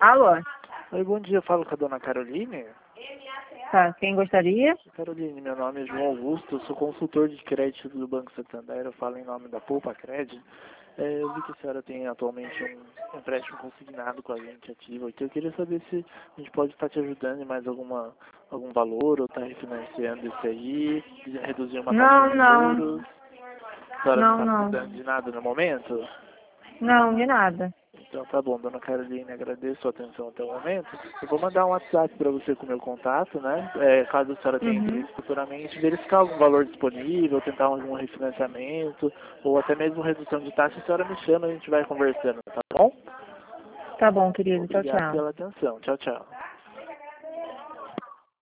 Alô? Oi, bom dia. Eu falo com a dona Caroline. Tá, quem gostaria? Caroline, meu nome é João Augusto, eu sou consultor de crédito do Banco Santander, eu falo em nome da Poupa Cred. Eu vi que a senhora tem atualmente um empréstimo consignado com a gente ativo aqui. Eu queria saber se a gente pode estar te ajudando em mais algum valor, ou estar refinanciando isso aí, reduzir uma taxa de Não. juros. A senhora não está Não. precisando de nada no momento? Não, de nada. Então tá bom, dona Caroline, agradeço a sua atenção até o momento. Eu vou mandar um WhatsApp para você com o meu contato, né? Caso a senhora tenha Uhum. interesse futuramente, verificar algum valor disponível, tentar algum refinanciamento, ou até mesmo redução de taxa, a senhora me chama e a gente vai conversando, tá bom? Tá bom, querido. Tchau, Obrigado tchau. pela atenção. Tchau, tchau.